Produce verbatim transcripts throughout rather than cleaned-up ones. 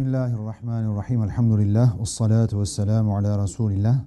Bismillahirrahmanirrahim. Elhamdülillah. Vessalatu vesselamu ala Resulillah.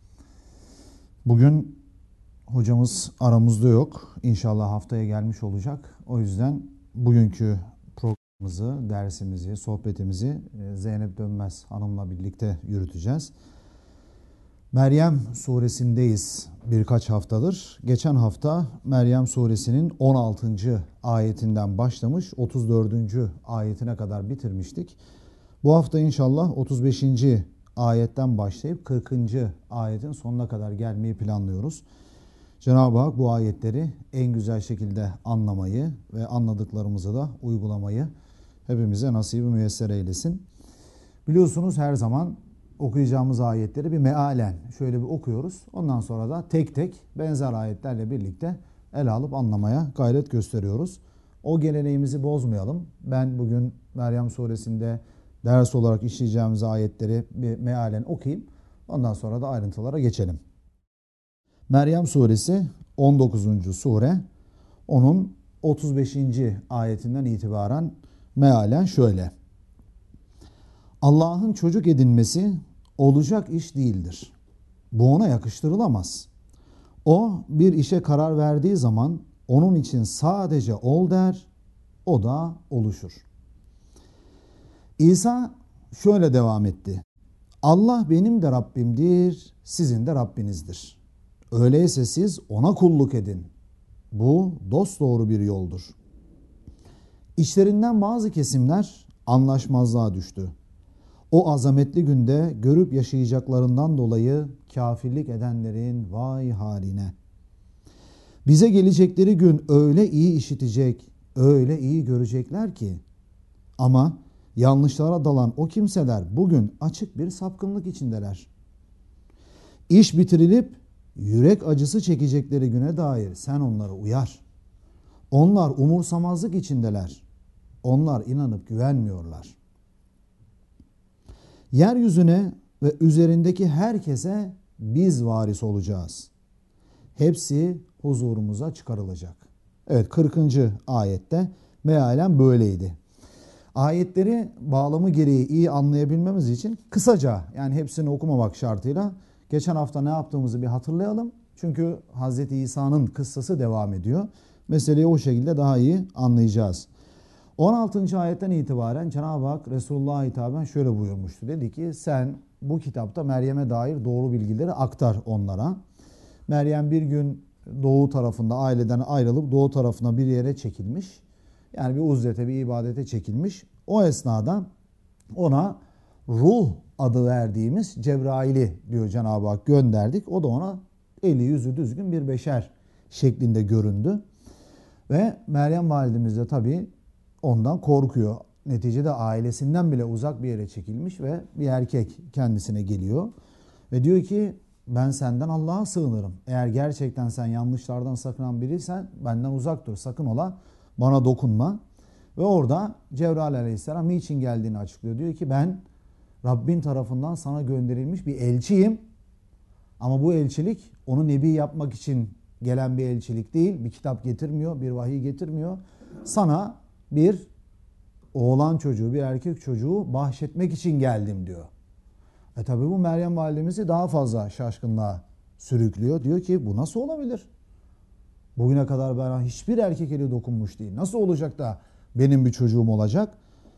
Bugün hocamız aramızda yok. İnşallah haftaya gelmiş olacak. O yüzden bugünkü programımızı, dersimizi, sohbetimizi Zeynep Dönmez Hanım'la birlikte yürüteceğiz. Meryem suresindeyiz birkaç haftadır. Geçen hafta Meryem suresinin on altıncı ayetinden başlamış, otuz dördüncü ayetine kadar bitirmiştik. Bu hafta inşallah otuz beşinci ayetten başlayıp kırkıncı ayetin sonuna kadar gelmeyi planlıyoruz. Cenab-ı Hak bu ayetleri en güzel şekilde anlamayı ve anladıklarımızı da uygulamayı hepimize nasip-i müyesser eylesin. Biliyorsunuz her zaman okuyacağımız ayetleri bir mealen şöyle bir okuyoruz. Ondan sonra da tek tek benzer ayetlerle birlikte ele alıp anlamaya gayret gösteriyoruz. O geleneğimizi bozmayalım. Ben bugün Meryem suresinde ders olarak işleyeceğimiz ayetleri bir mealen okuyayım. Ondan sonra da ayrıntılara geçelim. Meryem suresi on dokuzuncu sure. Onun otuz beşinci ayetinden itibaren mealen şöyle. Allah'ın çocuk edinmesi olacak iş değildir. Bu ona yakıştırılamaz. O bir işe karar verdiği zaman onun için sadece ol der, o da oluşur. İsa şöyle devam etti. Allah benim de Rabbimdir, sizin de Rabbinizdir. Öyleyse siz ona kulluk edin. Bu dosdoğru bir yoldur. İçlerinden bazı kesimler anlaşmazlığa düştü. O azametli günde görüp yaşayacaklarından dolayı kafirlik edenlerin vay haline. Bize gelecekleri gün öyle iyi işitecek, öyle iyi görecekler ki. Ama yanlışlara dalan o kimseler bugün açık bir sapkınlık içindeler. İş bitirilip yürek acısı çekecekleri güne dair sen onları uyar. Onlar umursamazlık içindeler. Onlar inanıp güvenmiyorlar. Yeryüzüne ve üzerindeki herkese biz varis olacağız. Hepsi huzurumuza çıkarılacak. Evet, kırkıncı ayette mealen böyleydi. Ayetleri bağlamı gereği iyi anlayabilmemiz için kısaca, yani hepsini okumamak şartıyla geçen hafta ne yaptığımızı bir hatırlayalım. Çünkü Hazreti İsa'nın kıssası devam ediyor. Meseleyi o şekilde daha iyi anlayacağız. on altıncı ayetten itibaren Cenab-ı Hak Resulullah'a hitaben şöyle buyurmuştu. Dedi ki sen bu kitapta Meryem'e dair doğru bilgileri aktar onlara. Meryem bir gün doğu tarafında aileden ayrılıp doğu tarafına bir yere çekilmiş. Yani bir uzlete, bir ibadete çekilmiş. O esnada ona ruh adı verdiğimiz Cebrail'i diyor Cenab-ı Hak gönderdik. O da ona eli yüzü düzgün bir beşer şeklinde göründü. Ve Meryem validemiz de tabii ondan korkuyor. Neticede ailesinden bile uzak bir yere çekilmiş ve bir erkek kendisine geliyor. Ve diyor ki ben senden Allah'a sığınırım. Eğer gerçekten sen yanlışlardan sakınan biriysen benden uzak dur. Sakın ola bana dokunma. Ve orada Cebrail aleyhisselam niçin geldiğini açıklıyor. Diyor ki ben Rabbin tarafından sana gönderilmiş bir elçiyim. Ama bu elçilik onu nebi yapmak için gelen bir elçilik değil. Bir kitap getirmiyor, bir vahiy getirmiyor. Sana bir oğlan çocuğu, bir erkek çocuğu bahşetmek için geldim diyor. E tabi bu Meryem validemizi daha fazla şaşkınlığa sürüklüyor. Diyor ki bu nasıl olabilir? Bugüne kadar bana hiçbir erkek eli dokunmuş değil. Nasıl olacak da benim bir çocuğum olacak?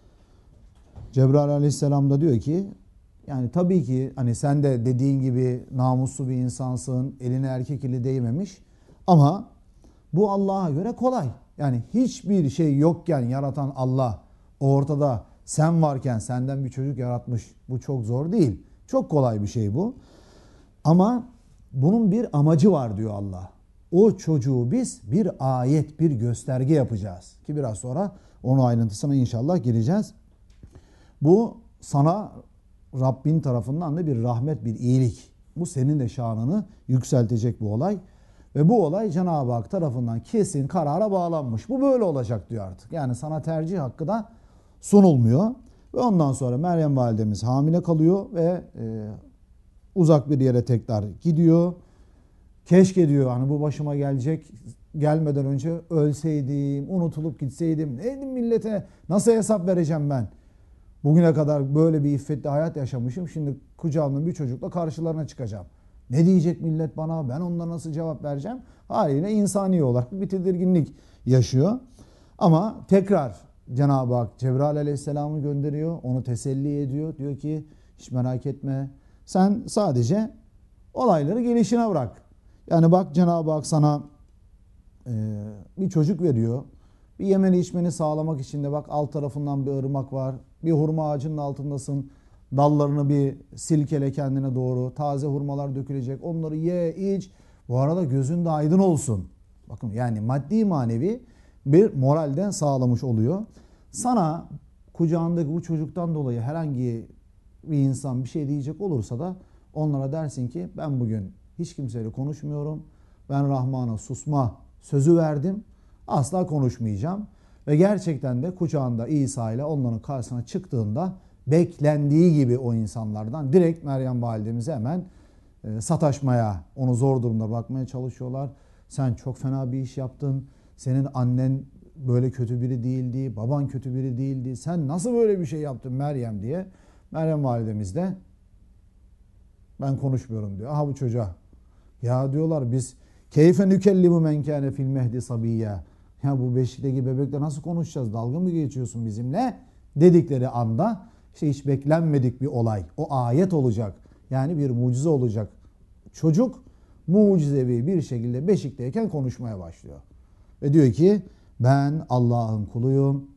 Cebrail aleyhisselam da diyor ki yani tabii ki hani sen de dediğin gibi namuslu bir insansın. Eline erkek eli değmemiş. Ama bu Allah'a göre kolay. Yani hiçbir şey yokken yaratan Allah ortada sen varken senden bir çocuk yaratmış. Bu çok zor değil. Çok kolay bir şey bu. Ama bunun bir amacı var diyor Allah. O çocuğu biz bir ayet, bir gösterge yapacağız. Ki biraz sonra onun ayrıntısına inşallah gireceğiz. Bu sana Rabbin tarafından da bir rahmet, bir iyilik. Bu senin de şanını yükseltecek bu olay. Ve bu olay Cenab-ı Hak tarafından kesin karara bağlanmış. Bu böyle olacak diyor artık. Yani sana tercih hakkı da sunulmuyor. Ve ondan sonra Meryem validemiz hamile kalıyor ve e, uzak bir yere tekrar gidiyor. Keşke diyor hani bu başıma gelecek, gelmeden önce ölseydim, unutulup gitseydim. Neydim millete, nasıl hesap vereceğim ben? Bugüne kadar böyle bir iffetli hayat yaşamışım. Şimdi kucağımda bir çocukla karşılarına çıkacağım. Ne diyecek millet bana? Ben onlara nasıl cevap vereceğim? Haliyle insani olarak bir tedirginlik yaşıyor. Ama tekrar Cenab-ı Hak Cebrail Aleyhisselam'ı gönderiyor. Onu teselli ediyor. Diyor ki hiç merak etme. Sen sadece olayları gelişine bırak. Yani bak Cenab-ı Hak sana e, bir çocuk veriyor. Bir yemeni içmeni sağlamak için de bak alt tarafından bir ırmak var. Bir hurma ağacının altındasın. Dallarını bir silkele kendine doğru. Taze hurmalar dökülecek. Onları ye, iç. Bu arada gözün de aydın olsun. Bakın yani maddi manevi bir moralden sağlamış oluyor. Sana kucağındaki bu çocuktan dolayı herhangi bir insan bir şey diyecek olursa da onlara dersin ki ben bugün hiç kimseyle konuşmuyorum. Ben Rahman'a susma sözü verdim. Asla konuşmayacağım. Ve gerçekten de kucağında İsa ile onların karşısına çıktığında beklendiği gibi o insanlardan direkt Meryem validemize hemen e, sataşmaya, onu zor durumda bakmaya çalışıyorlar. Sen çok fena bir iş yaptın. Senin annen böyle kötü biri değildi. Baban kötü biri değildi. Sen nasıl böyle bir şey yaptın Meryem diye. Meryem validemiz de ben konuşmuyorum diyor. Aha bu çocuğa. Ya diyorlar biz keyfe nükellimu men kâne fil mehdi sabiyya. Ya bu beşikteki bebekle nasıl konuşacağız? Dalga mı geçiyorsun bizimle? Dedikleri anda işte hiç beklenmedik bir olay. O ayet olacak. Yani bir mucize olacak. Çocuk mucizevi bir şekilde beşikteyken konuşmaya başlıyor. Ve diyor ki ben Allah'ın kuluyum.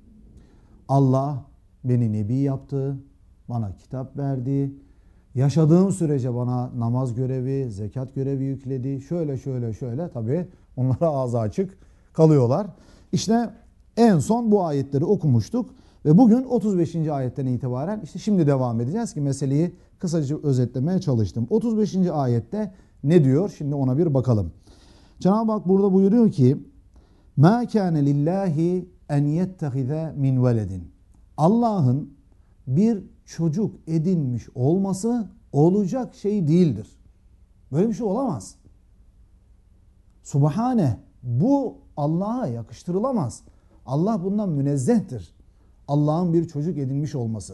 Allah beni nebi yaptı. Bana kitap verdi. Yaşadığım sürece bana namaz görevi, zekat görevi yükledi. Şöyle şöyle şöyle tabii onlara ağzı açık kalıyorlar. İşte en son bu ayetleri okumuştuk. Ve bugün otuz beşinci ayetten itibaren işte şimdi devam edeceğiz ki meseleyi kısaca özetlemeye çalıştım. otuz beşinci ayette ne diyor? Şimdi ona bir bakalım. Cenab-ı Hak burada buyuruyor ki مَا كَانَ لِلّٰهِ اَنْ يَتَّخِذَ مِنْ وَلَدٍ Allah'ın bir çocuk edinmiş olması olacak şey değildir. Böyle bir şey olamaz. Subhane, bu Allah'a yakıştırılamaz. Allah bundan münezzehtir. Allah'ın bir çocuk edinmiş olması.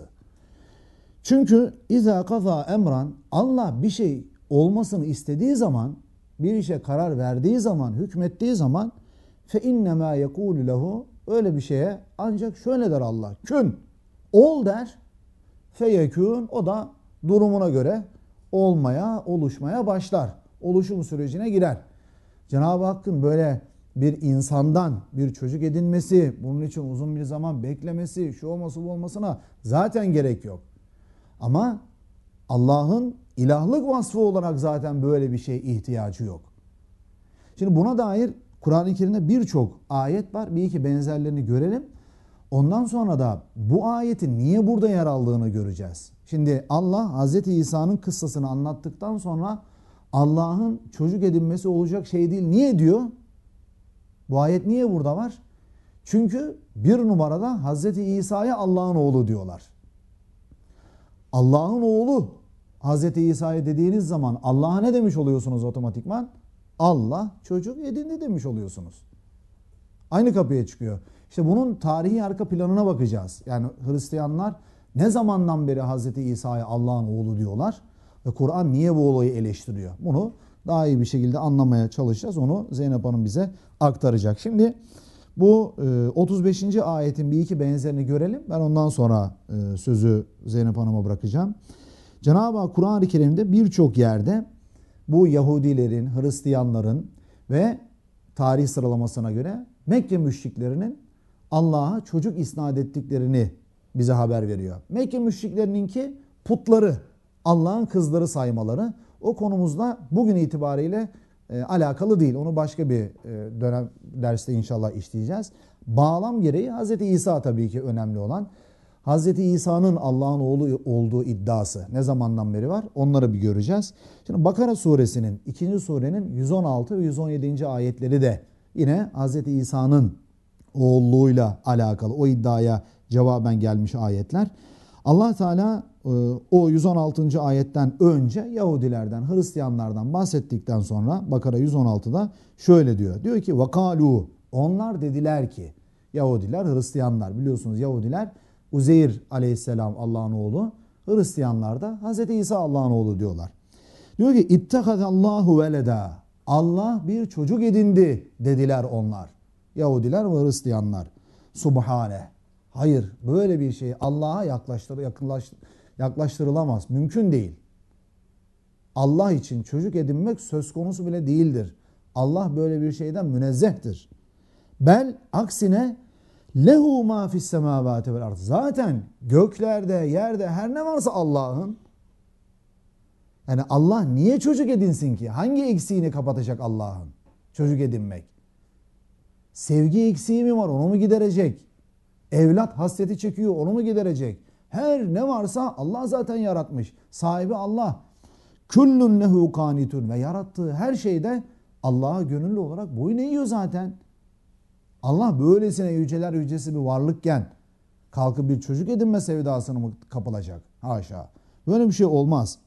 Çünkü izâ kazâ emran, Allah bir şey olmasını istediği zaman, bir işe karar verdiği zaman, hükmettiği zaman fe innemâ yekûlü lehu, öyle bir şeye ancak şöyle der Allah. Kün, ol der. Feyekûn, o da durumuna göre olmaya, oluşmaya başlar. Oluşum sürecine girer. Cenab-ı Hakk'ın böyle bir insandan bir çocuk edinmesi, bunun için uzun bir zaman beklemesi, şu olması bu olmasına zaten gerek yok. Ama Allah'ın ilahlık vasfı olarak zaten böyle bir şeye ihtiyacı yok. Şimdi buna dair Kur'an-ı Kerim'de birçok ayet var. Bir iki benzerlerini görelim. Ondan sonra da bu ayetin niye burada yer aldığını göreceğiz. Şimdi Allah Hazreti İsa'nın kıssasını anlattıktan sonra Allah'ın çocuk edinmesi olacak şey değil. Niye diyor? Bu ayet niye burada var? Çünkü bir numarada Hazreti İsa'ya Allah'ın oğlu diyorlar. Allah'ın oğlu Hazreti İsa'ya dediğiniz zaman Allah'a ne demiş oluyorsunuz otomatikman? Allah çocuk edindi demiş oluyorsunuz. Aynı kapıya çıkıyor. İşte bunun tarihi arka planına bakacağız. Yani Hristiyanlar ne zamandan beri Hazreti İsa'ya Allah'ın oğlu diyorlar ve Kur'an niye bu olayı eleştiriyor? Bunu daha iyi bir şekilde anlamaya çalışacağız. Onu Zeynep Hanım bize aktaracak. Şimdi bu otuz beşinci ayetin bir iki benzerini görelim. Ben ondan sonra sözü Zeynep Hanım'a bırakacağım. Cenab-ı Hak Kur'an-ı Kerim'de birçok yerde bu Yahudilerin, Hristiyanların ve tarih sıralamasına göre Mekke müşriklerinin Allah'a çocuk isnat ettiklerini bize haber veriyor. Mekke müşriklerininki putları, Allah'ın kızları saymaları. O konumuzla bugün itibariyle e, alakalı değil. Onu başka bir e, dönem derste inşallah işleyeceğiz. Bağlam gereği Hazreti İsa tabii ki önemli olan. Hazreti İsa'nın Allah'ın oğlu olduğu iddiası ne zamandan beri var? Onları bir göreceğiz. Şimdi Bakara suresinin ikinci surenin yüz on altı ve yüz on yedinci ayetleri de yine Hazreti İsa'nın oğulluğuyla alakalı o iddiaya cevaben gelmiş ayetler. Allah Teala o yüz on altıncı ayetten önce Yahudilerden, Hristiyanlardan bahsettikten sonra Bakara yüz on altıda şöyle diyor. Diyor ki vakalu, onlar dediler ki, Yahudiler, Hristiyanlar, biliyorsunuz Yahudiler Uzeyr aleyhisselam Allah'ın oğlu. Hristiyanlar da Hazreti İsa Allah'ın oğlu diyorlar. Diyor ki İttekazallahu veleda. Allah bir çocuk edindi dediler onlar. Yahudiler ve Hristiyanlar. Subhane. Hayır, böyle bir şey Allah'a yaklaştır, yakınlaştır, yaklaştırılamaz. Mümkün değil. Allah için çocuk edinmek söz konusu bile değildir. Allah böyle bir şeyden münezzehtir. Bel aksine lehu ma fis semavati vel ard. Zaten göklerde, yerde her ne varsa Allah'ın. Yani Allah niye çocuk edinsin ki? Hangi eksiğini kapatacak Allah'ın? Çocuk edinmek. Sevgi eksiği mi var? Onu mu giderecek? Evlat hasreti çekiyor. Onu mu giderecek? Her ne varsa Allah zaten yaratmış. Sahibi Allah. Kullun lehu kanitun. Ve yarattığı her şeyde Allah'a gönüllü olarak boyun eğiyor zaten. Allah böylesine yüceler yücesi bir varlıkken kalkıp bir çocuk edinme sevdasını mı kapılacak? Haşa. Böyle bir şey olmaz.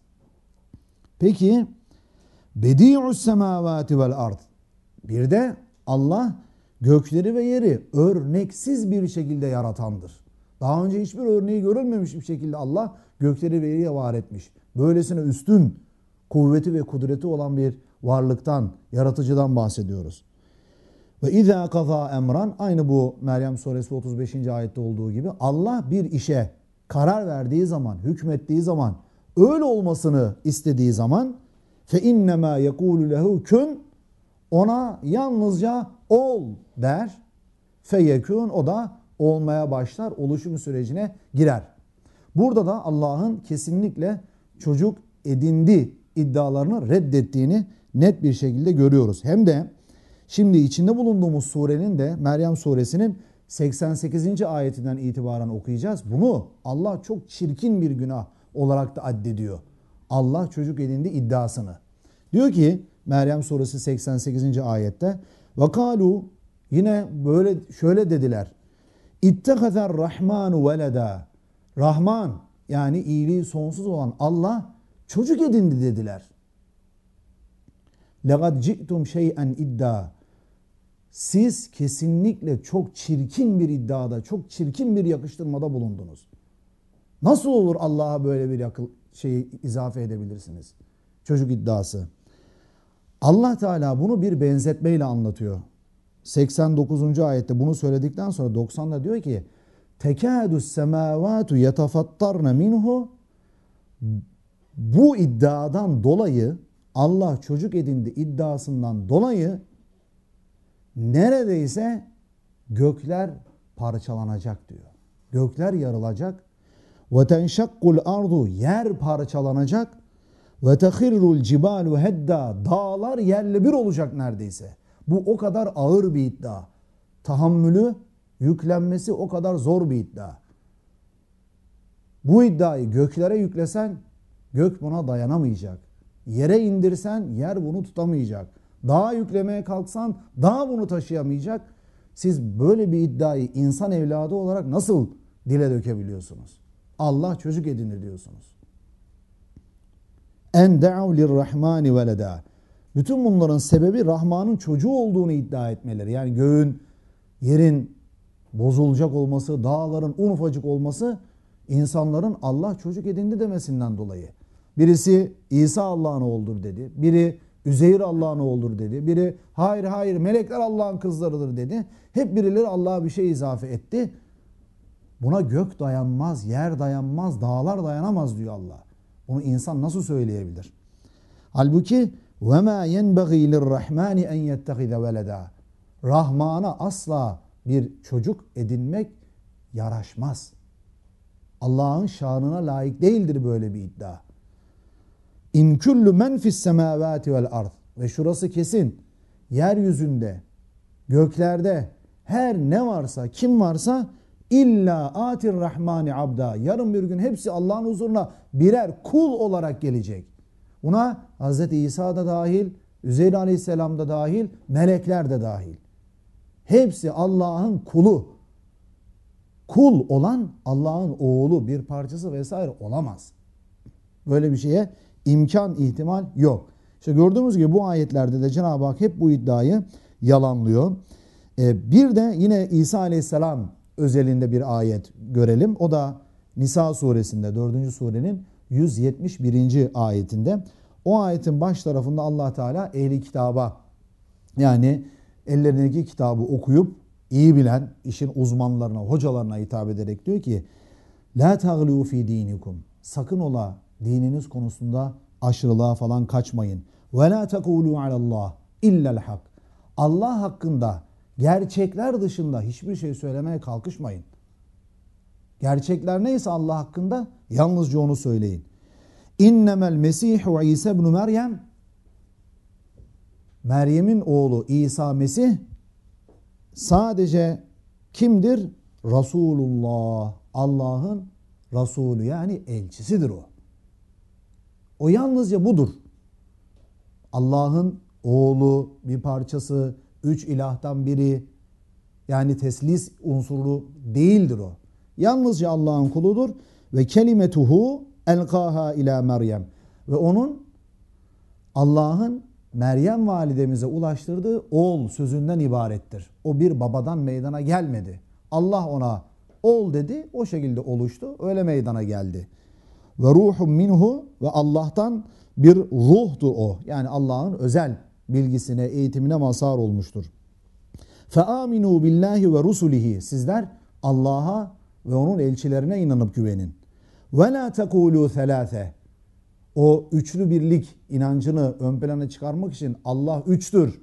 Peki bedi'us semavati vel ard. Bir de Allah gökleri ve yeri örneksiz bir şekilde yaratandır. Daha önce hiçbir örneği görülmemiş bir şekilde Allah gökleri ve yeri var etmiş. Böylesine üstün kuvveti ve kudreti olan bir varlıktan, yaratıcıdan bahsediyoruz. Ve izâ kazâ emran, aynı bu Meryem suresi otuz beşinci ayette olduğu gibi Allah bir işe karar verdiği zaman, hükmettiği zaman, öyle olmasını istediği zaman fe innemâ yekûlü lehu kün, ona yalnızca ol der. Fe yekûn, o da olmaya başlar, oluşum sürecine girer. Burada da Allah'ın kesinlikle çocuk edindi iddialarını reddettiğini net bir şekilde görüyoruz. Hem de şimdi içinde bulunduğumuz surenin de Meryem suresinin seksen sekizinci ayetinden itibaren okuyacağız. Bunu Allah çok çirkin bir günah olarak da addediyor. Allah çocuk edindi iddiasını. Diyor ki Meryem suresi seksen sekizinci ayette وَقَالُوا, yine böyle şöyle dediler. اِتَّخَذَ الرَّحْمَانُ veleda. Rahman, yani iyiliği sonsuz olan Allah çocuk edindi dediler. لَقَدْ جِئْتُمْ شَيْئًا اِدَّا. Siz kesinlikle çok çirkin bir iddiada, çok çirkin bir yakıştırmada bulundunuz. Nasıl olur Allah'a böyle bir yakıl şeyi izafe edebilirsiniz? Çocuk iddiası. Allah Teala bunu bir benzetmeyle anlatıyor. seksen dokuzuncu ayette bunu söyledikten sonra doksanda diyor ki tekâdus semâvâtu yetafattarne minhu. Bu iddiadan dolayı, Allah çocuk edindi iddiasından dolayı neredeyse gökler parçalanacak diyor. Gökler yarılacak. Ve tenşakkul ardu, yer parçalanacak. Ve tehirrul cibalu hedda, dağlar yerle bir olacak neredeyse. Bu o kadar ağır bir iddia. Tahammülü, yüklenmesi o kadar zor bir iddia. Bu iddiayı göklere yüklesen gök buna dayanamayacak. Yere indirsen yer bunu tutamayacak. Dağa yüklemeye kalksan dağ bunu taşıyamayacak. Siz böyle bir iddiayı insan evladı olarak nasıl dile dökebiliyorsunuz? Allah çocuk edinir diyorsunuz. En da'u lirrahmani veleda. Bütün bunların sebebi Rahman'ın çocuğu olduğunu iddia etmeleri. Yani göğün, yerin bozulacak olması, dağların un ufacık olması insanların Allah çocuk edindi demesinden dolayı. Birisi İsa Allah'ın oğludur dedi. Biri Üzeyr Allah'ın oğludur dedi. Biri hayır hayır melekler Allah'ın kızlarıdır dedi. Hep birileri Allah'a bir şey izafe etti. Buna gök dayanmaz, yer dayanmaz, dağlar dayanamaz diyor Allah. Bunu insan nasıl söyleyebilir? Halbuki وَمَا يَنْبَغِي لِلرَّحْمَانِ اَنْ يَتَّخِذَ وَلَدًا. Rahman'a asla bir çocuk edinmek yaraşmaz. Allah'ın şanına layık değildir böyle bir iddia. İn kullu men fis semavati vel ard. Ve şurası kesin. Yeryüzünde, göklerde her ne varsa, kim varsa illa atir rahmani abda. Yarın bir gün hepsi Allah'ın huzuruna birer kul olarak gelecek. Buna Hazreti İsa da dahil, Üzeyr Aleyhisselam da dahil, melekler de dahil. Hepsi Allah'ın kulu. Kul olan Allah'ın oğlu, bir parçası vesaire olamaz. Böyle bir şeye imkan, ihtimal yok. İşte gördüğümüz gibi bu ayetlerde de Cenab-ı Hak hep bu iddiayı yalanlıyor. Ee, bir de yine İsa Aleyhisselam özelinde bir ayet görelim. O da Nisa suresinde, dördüncü surenin yüz yetmiş birinci ayetinde. O ayetin baş tarafında Allah Teala ehli kitaba, yani ellerindeki kitabı okuyup iyi bilen işin uzmanlarına, hocalarına hitap ederek diyor ki: La taglu fi dinikum. Sakın ola dininiz konusunda aşırılığa falan kaçmayın. Ve la tekulu alallah illa'l hak. Allah hakkında gerçekler dışında hiçbir şey söylemeye kalkışmayın. Gerçekler neyse Allah hakkında yalnızca onu söyleyin. İnnemel Mesihu İsa ibn Meryem. Meryem'in oğlu İsa Mesih sadece kimdir? Resulullah. Allah'ın Resulü, yani elçisidir o. O yalnızca budur. Allah'ın oğlu, bir parçası, üç ilahtan biri, yani teslis unsurlu değildir o. Yalnızca Allah'ın kuludur ve kelimetuhu elqaha ila Meryem, ve onun Allah'ın Meryem validemize ulaştırdığı oğul sözünden ibarettir. O bir babadan meydana gelmedi. Allah ona oğul dedi, o şekilde oluştu, öyle meydana geldi. Ve ruhum minhu, ve Allah'tan bir ruhtur o. Yani Allah'ın özel bilgisine, eğitimine mazhar olmuştur. Fe aminu billahi ve rusulihi. Sizler Allah'a ve onun elçilerine inanıp güvenin. Ve la tekulu thelâfe. O üçlü birlik inancını ön plana çıkarmak için Allah üçtür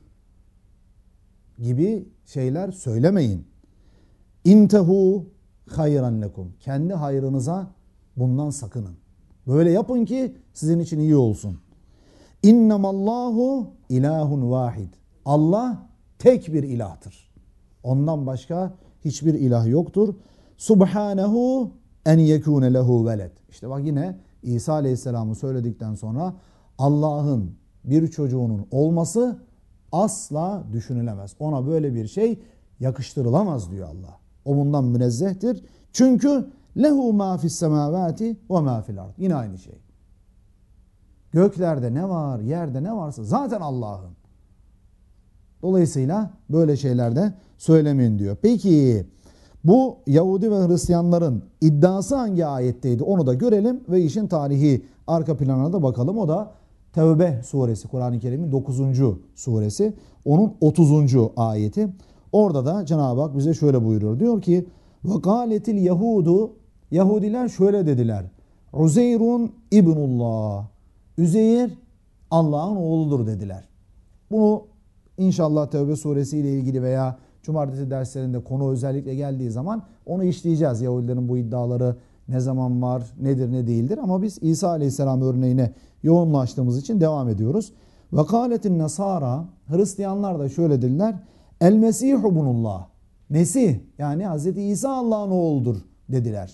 gibi şeyler söylemeyin. İntehu hayran lekum. Kendi hayrınıza bundan sakının. Böyle yapın ki sizin için iyi olsun. İnnemallahu ilahun vahid. Allah tek bir ilahtır. Ondan başka hiçbir ilah yoktur. Subhanehu en yekune lehu veled. İşte bak, yine İsa Aleyhisselam'ı söyledikten sonra Allah'ın bir çocuğunun olması asla düşünülemez. Ona böyle bir şey yakıştırılamaz diyor Allah. O bundan münezzehtir. Çünkü lehu ma fis semavati ve ma fil ard. Yine aynı şey. Göklerde ne var, yerde ne varsa zaten Allah'ın. Dolayısıyla böyle şeyler de söylemeyin diyor. Peki bu Yahudi ve Hristiyanların iddiası hangi ayetteydi? Onu da görelim ve işin tarihi arka planına da bakalım. O da Tevbe suresi, Kur'an-ı Kerim'in dokuzuncu suresi. Onun otuzuncu ayeti. Orada da Cenab-ı Hak bize şöyle buyuruyor. Diyor ki: Ve kâletil Yahudu. Yahudiler şöyle dediler: Uzeyrun ibnullah. Üzeyr Allah'ın oğludur dediler. Bunu inşallah Tevbe suresi ile ilgili veya cumartesi derslerinde konu özellikle geldiği zaman onu işleyeceğiz. Yahudilerin bu iddiaları ne zaman var, nedir, ne değildir. Ama biz İsa Aleyhisselam örneğine yoğunlaştığımız için devam ediyoruz. Ve kâletin nasara. Hristiyanlar da şöyle dediler: El Mesihu bunullah. Mesih, yani Hazreti İsa Allah'ın oğludur dediler.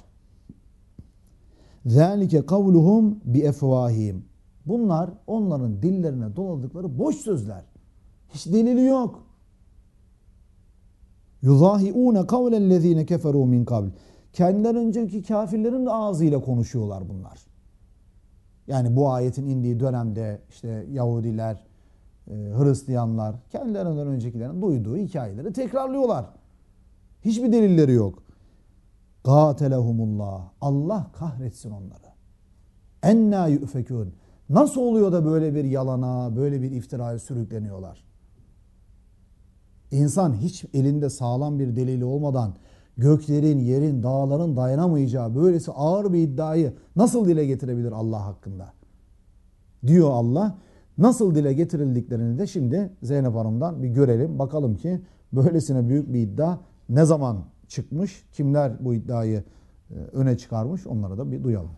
Zâlike kavluhum bi efvâhim. Bunlar onların dillerine doladıkları boş sözler. Hiç delili yok. Yuzâhiûne kavlellezîne keferû min kabl. Kendileri önceki kafirlerin de ağzıyla konuşuyorlar bunlar. Yani bu ayetin indiği dönemde işte Yahudiler, Hristiyanlar kendilerinden öncekilerin duyduğu hikayeleri tekrarlıyorlar. Hiçbir delilleri yok. Gâtelehumullah. Allah kahretsin onları. Ennâ yu'fekûn. Nasıl oluyor da böyle bir yalana, böyle bir iftiraya sürükleniyorlar? İnsan hiç elinde sağlam bir delili olmadan göklerin, yerin, dağların dayanamayacağı böylesi ağır bir iddiayı nasıl dile getirebilir Allah hakkında? Diyor Allah. Nasıl dile getirildiklerini de şimdi Zeynep Hanım'dan bir görelim. Bakalım ki böylesine büyük bir iddia ne zaman çıkmış? Kimler bu iddiayı öne çıkarmış? Onları da bir duyalım.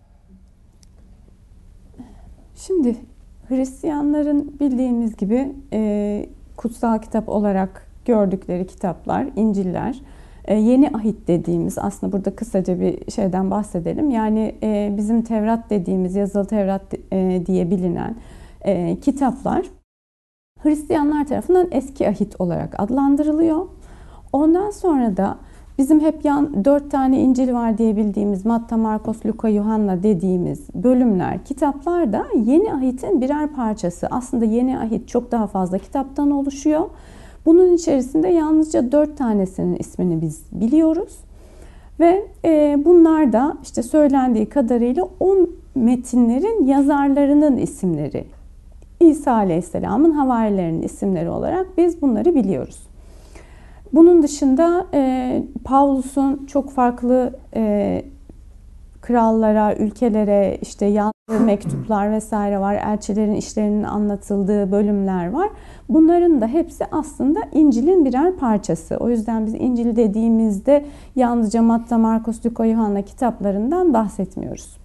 Şimdi Hristiyanların bildiğimiz gibi e, kutsal kitap olarak gördükleri kitaplar, İncil'ler, e, Yeni Ahit dediğimiz, aslında burada kısaca bir şeyden bahsedelim. Yani e, bizim Tevrat dediğimiz, yazılı Tevrat e, diye bilinen e, kitaplar Hristiyanlar tarafından Eski Ahit olarak adlandırılıyor. Ondan sonra da bizim hep yan dört tane İncil var diye bildiğimiz Matta, Markos, Luka, Yuhanna dediğimiz bölümler, kitaplar da Yeni Ahit'in birer parçası. Aslında Yeni Ahit çok daha fazla kitaptan oluşuyor. Bunun içerisinde yalnızca dört tanesinin ismini biz biliyoruz. Ve e, bunlar da işte söylendiği kadarıyla o metinlerin yazarlarının isimleri. İsa Aleyhisselam'ın havarilerinin isimleri olarak biz bunları biliyoruz. Bunun dışında e, Pavlus'un çok farklı e, krallara, ülkelere işte yazdığı mektuplar vesaire var. Elçilerin işlerinin anlatıldığı bölümler var. Bunların da hepsi aslında İncil'in birer parçası. O yüzden biz İncil dediğimizde yalnızca Matta, Markus, Luka, Yuhanna kitaplarından bahsetmiyoruz.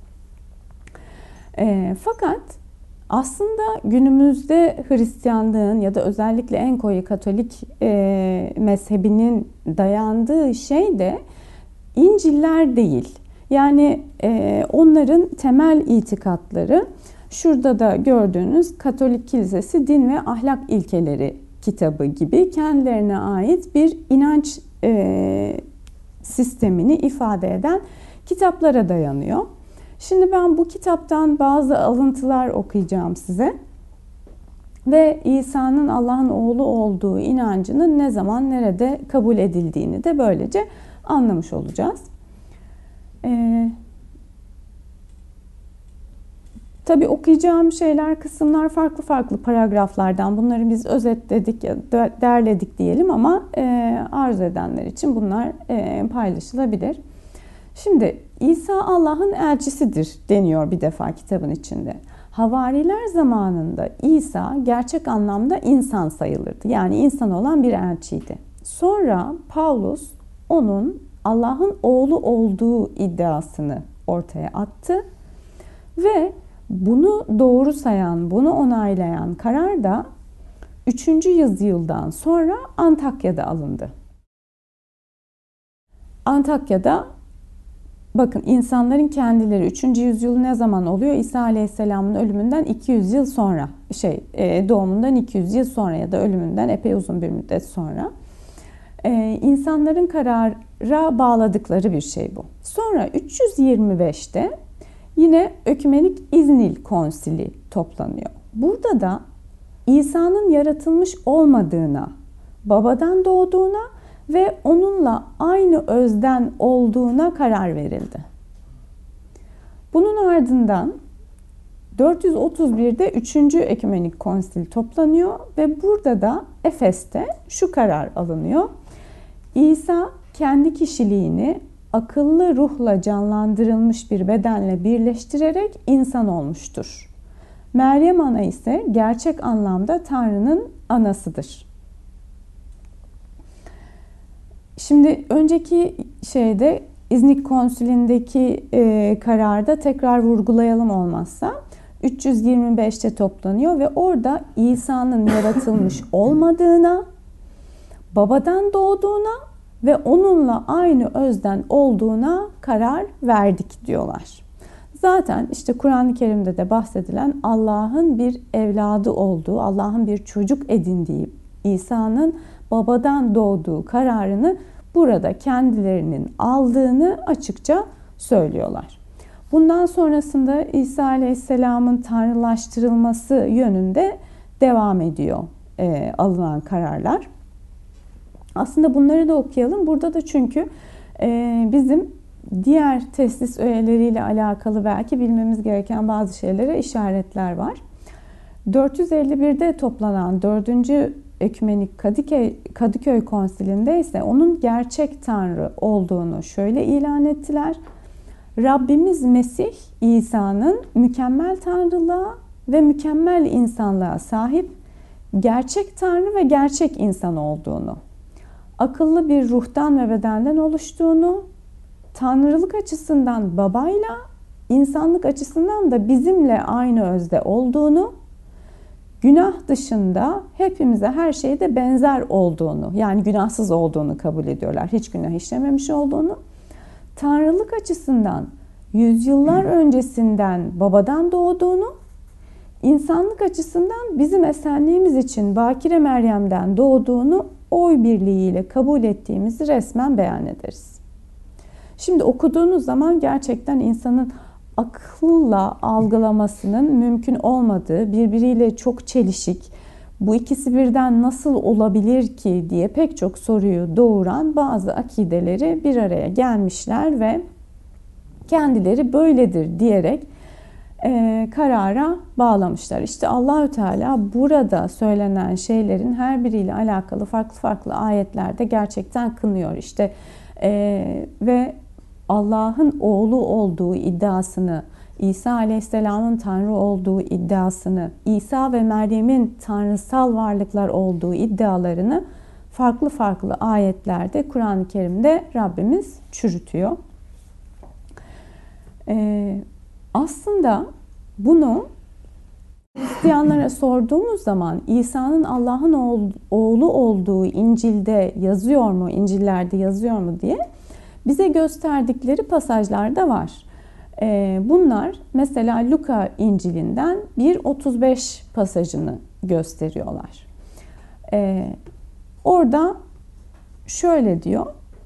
E, fakat aslında günümüzde Hristiyanlığın ya da özellikle en koyu Katolik e, mezhebinin dayandığı şey de İncil'ler değil. Yani e, onların temel itikatları, şurada da gördüğünüz Katolik Kilisesi Din ve Ahlak İlkeleri kitabı gibi kendilerine ait bir inanç e, sistemini ifade eden kitaplara dayanıyor. Şimdi ben bu kitaptan bazı alıntılar okuyacağım size ve İsa'nın Allah'ın oğlu olduğu inancının ne zaman nerede kabul edildiğini de böylece anlamış olacağız. Ee, tabii okuyacağım şeyler, kısımlar farklı farklı paragraflardan. Bunları biz özetledik, derledik diyelim ama e, arzu edenler için bunlar e, paylaşılabilir. Şimdi İsa Allah'ın elçisidir deniyor bir defa kitabın içinde. Havariler zamanında İsa gerçek anlamda insan sayılırdı. Yani insan olan bir elçiydi. Sonra Pavlus onun Allah'ın oğlu olduğu iddiasını ortaya attı ve bunu doğru sayan, bunu onaylayan karar da üçüncü yüzyıldan sonra Antakya'da alındı. Antakya'da bakın insanların kendileri üçüncü yüzyıl ne zaman oluyor? İsa Aleyhisselam'ın ölümünden iki yüz yıl sonra, şey doğumundan iki yüz yıl sonra ya da ölümünden epey uzun bir müddet sonra. Ee, insanların karara bağladıkları bir şey bu. Sonra üç yüz yirmi beşte yine Ökümenik İznil Konsili toplanıyor. Burada da İsa'nın yaratılmış olmadığına, babadan doğduğuna ve onunla aynı özden olduğuna karar verildi. Bunun ardından dört yüz otuz birde üçüncü Ekümenik Konsil toplanıyor ve burada da Efes'te şu karar alınıyor. İsa kendi kişiliğini akıllı ruhla canlandırılmış bir bedenle birleştirerek insan olmuştur. Meryem Ana ise gerçek anlamda Tanrı'nın anasıdır. Şimdi önceki şeyde İznik Konsili'ndeki e, kararda tekrar vurgulayalım olmazsa üç yüz yirmi beşte toplanıyor ve orada İsa'nın yaratılmış olmadığına, babadan doğduğuna ve onunla aynı özden olduğuna karar verdik diyorlar. Zaten işte Kur'an-ı Kerim'de de bahsedilen Allah'ın bir evladı olduğu, Allah'ın bir çocuk edindiği, İsa'nın babadan doğduğu kararını burada kendilerinin aldığını açıkça söylüyorlar. Bundan sonrasında İsa Aleyhisselam'ın tanrılaştırılması yönünde devam ediyor e, alınan kararlar. Aslında bunları da okuyalım. Burada da çünkü e, bizim diğer teslis öğeleriyle alakalı belki bilmemiz gereken bazı şeylere işaretler var. dört yüz elli birde toplanan dördüncü Ekümenik Kadıköy, Kadıköy Konsili'nde ise onun gerçek Tanrı olduğunu şöyle ilan ettiler. Rabbimiz Mesih İsa'nın mükemmel tanrılığa ve mükemmel insanlığa sahip gerçek Tanrı ve gerçek insan olduğunu, akıllı bir ruhtan ve bedenden oluştuğunu, tanrılık açısından babayla, insanlık açısından da bizimle aynı özde olduğunu, günah dışında hepimize her şeyde benzer olduğunu, yani günahsız olduğunu kabul ediyorlar. Hiç günah işlememiş olduğunu, tanrılık açısından yüzyıllar öncesinden babadan doğduğunu, insanlık açısından bizim esenliğimiz için Bakire Meryem'den doğduğunu oy birliğiyle kabul ettiğimizi resmen beyan ederiz. Şimdi okuduğunuz zaman gerçekten insanın akılla algılamasının mümkün olmadığı, birbiriyle çok çelişik, bu ikisi birden nasıl olabilir ki diye pek çok soruyu doğuran bazı akideleri bir araya gelmişler ve kendileri böyledir diyerek e, karara bağlamışlar. İşte Allahü Teala burada söylenen şeylerin her biriyle alakalı farklı farklı ayetlerde gerçekten kınıyor. İşte e, ve Allah'ın oğlu olduğu iddiasını, İsa Aleyhisselam'ın Tanrı olduğu iddiasını, İsa ve Meryem'in tanrısal varlıklar olduğu iddialarını farklı farklı ayetlerde Kur'an-ı Kerim'de Rabbimiz çürütüyor. Ee, aslında bunu Hristiyanlara sorduğumuz zaman İsa'nın Allah'ın oğlu olduğu İncil'de yazıyor mu, İncil'lerde yazıyor mu diye bize gösterdikleri pasajlar da var. Bunlar mesela Luka İncil'inden bir otuz beş pasajını gösteriyorlar. Orada şöyle diyor.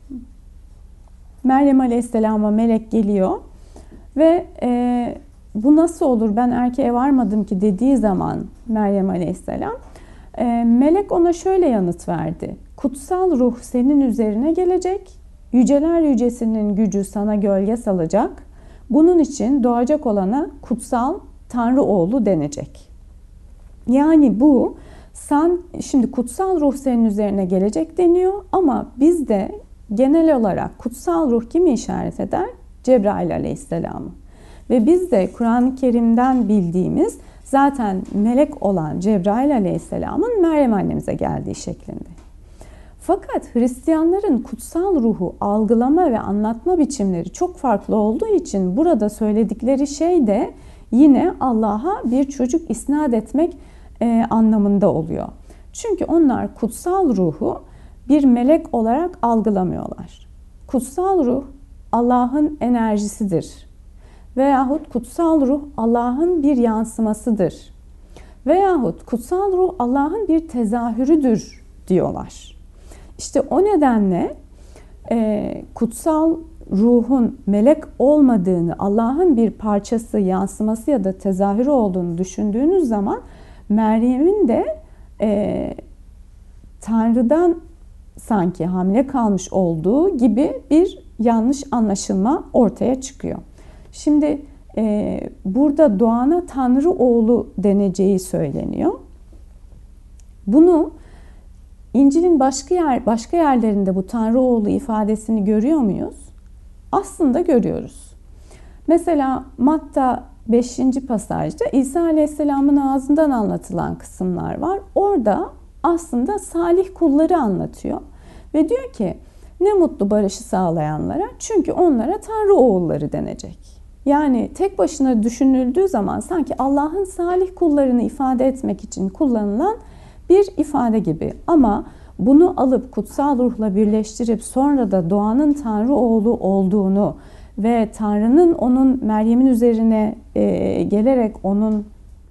Meryem Aleyhisselam'a melek geliyor ve e, bu nasıl olur, ben erkeğe varmadım ki dediği zaman Meryem Aleyhisselam, e, melek ona şöyle yanıt verdi. Kutsal ruh senin üzerine gelecek, yüceler yücesinin gücü sana gölge salacak. Bunun için doğacak olana kutsal Tanrı oğlu denecek. Yani bu, sen, şimdi kutsal ruh senin üzerine gelecek deniyor ama bizde genel olarak kutsal ruh kimi işaret eder? Cebrail Aleyhisselam'ı. Ve biz de Kur'an-ı Kerim'den bildiğimiz zaten melek olan Cebrail Aleyhisselam'ın Meryem annemize geldiği şeklinde. Fakat Hristiyanların kutsal ruhu algılama ve anlatma biçimleri çok farklı olduğu için burada söyledikleri şey de yine Allah'a bir çocuk isnat etmek e, anlamında oluyor. Çünkü onlar kutsal ruhu bir melek olarak algılamıyorlar. Kutsal ruh Allah'ın enerjisidir. Veyahut kutsal ruh Allah'ın bir yansımasıdır. Veyahut kutsal ruh Allah'ın bir tezahürüdür diyorlar. İşte o nedenle e, kutsal ruhun melek olmadığını, Allah'ın bir parçası, yansıması ya da tezahürü olduğunu düşündüğünüz zaman Meryem'in de e, Tanrı'dan sanki hamile kalmış olduğu gibi bir yanlış anlaşılma ortaya çıkıyor. Şimdi e, burada doğana Tanrı oğlu deneceği söyleniyor. Bunu İncil'in başka yer başka yerlerinde bu Tanrı oğlu ifadesini görüyor muyuz? Aslında görüyoruz. Mesela Matta beşinci pasajda İsa Aleyhisselam'ın ağzından anlatılan kısımlar var. Orada aslında salih kulları anlatıyor. Ve diyor ki ne mutlu barışı sağlayanlara, çünkü onlara Tanrı oğulları denecek. Yani tek başına düşünüldüğü zaman sanki Allah'ın salih kullarını ifade etmek için kullanılan bir ifade gibi. Ama bunu alıp kutsal ruhla birleştirip sonra da doğanın Tanrı oğlu olduğunu ve Tanrı'nın onun Meryem'in üzerine e, gelerek onun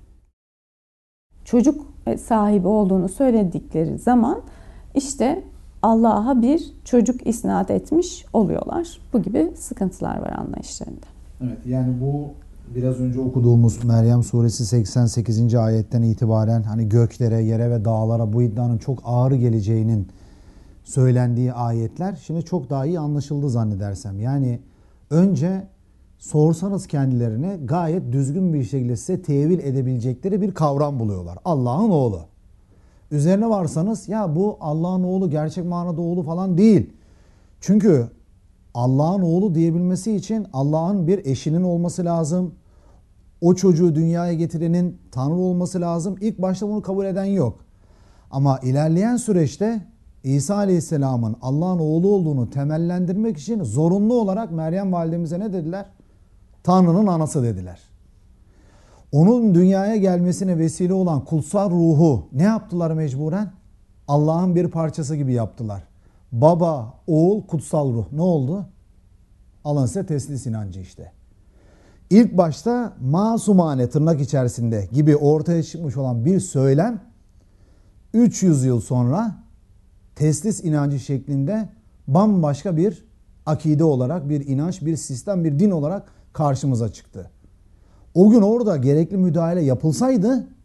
çocuk sahibi olduğunu söyledikleri zaman işte Allah'a bir çocuk isnat etmiş oluyorlar. Bu gibi sıkıntılar var anlayışlarında. Evet, yani bu biraz önce okuduğumuz Meryem suresi seksen sekizinci ayetten itibaren hani göklere, yere ve dağlara bu iddianın çok ağır geleceğinin söylendiği ayetler şimdi çok daha iyi anlaşıldı zannedersem. Yani önce sorsanız kendilerine gayet düzgün bir şekilde size tevil edebilecekleri bir kavram buluyorlar. Allah'ın oğlu. Üzerine varsanız ya bu Allah'ın oğlu gerçek manada oğlu falan değil. Çünkü Allah'ın oğlu diyebilmesi için Allah'ın bir eşinin olması lazım. O çocuğu dünyaya getirenin Tanrı olması lazım. İlk başta bunu kabul eden yok. Ama ilerleyen süreçte İsa Aleyhisselam'ın Allah'ın oğlu olduğunu temellendirmek için zorunlu olarak Meryem validemize ne dediler? Tanrı'nın anası dediler. Onun dünyaya gelmesine vesile olan kutsal ruhu ne yaptılar mecburen? Allah'ın bir parçası gibi yaptılar. Baba, oğul, kutsal ruh. Ne oldu? Alın size teslis inancı işte. İlk başta masumane tırnak içerisinde gibi ortaya çıkmış olan bir söylem üç yüz yıl sonra teslis inancı şeklinde bambaşka bir akide olarak, bir inanç, bir sistem, bir din olarak karşımıza çıktı. O gün orada gerekli müdahale yapılsaydı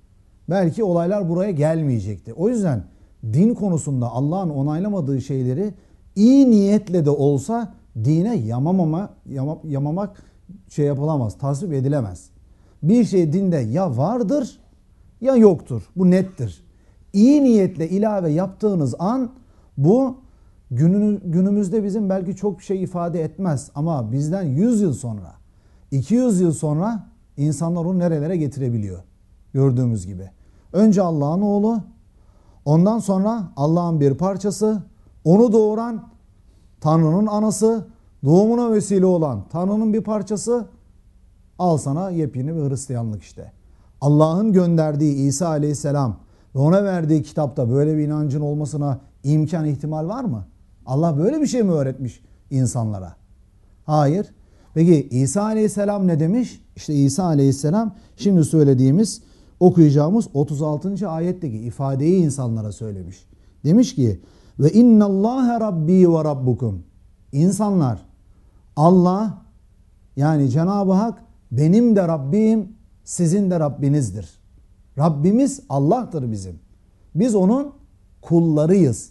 belki olaylar buraya gelmeyecekti. O yüzden din konusunda Allah'ın onaylamadığı şeyleri iyi niyetle de olsa dine yamamama, yama, yamamak şey yapılamaz, tasvip edilemez. Bir şey dinde ya vardır ya yoktur. Bu nettir. İyi niyetle ilave yaptığınız an bu gününü, günümüzde bizim belki çok bir şey ifade etmez. Ama bizden yüz yıl sonra, iki yüz yıl sonra insanlar onu nerelere getirebiliyor. Gördüğümüz gibi. Önce Allah'ın oğlu, ondan sonra Allah'ın bir parçası, onu doğuran Tanrı'nın anası, doğumuna vesile olan Tanrı'nın bir parçası, al sana yepyeni bir Hristiyanlık işte. Allah'ın gönderdiği İsa Aleyhisselam ve ona verdiği kitapta böyle bir inancın olmasına imkan, ihtimal var mı? Allah böyle bir şey mi öğretmiş insanlara? Hayır. Peki İsa Aleyhisselam ne demiş? İşte İsa Aleyhisselam şimdi söylediğimiz, okuyacağımız otuz altıncı ayetteki ifadeyi insanlara söylemiş. Demiş ki ve innallâhe rabbi ve rabbukum. İnsanlar, Allah yani Cenab-ı Hak benim de Rabbim, sizin de Rabbinizdir. Rabbimiz Allah'tır bizim. Biz onun kullarıyız.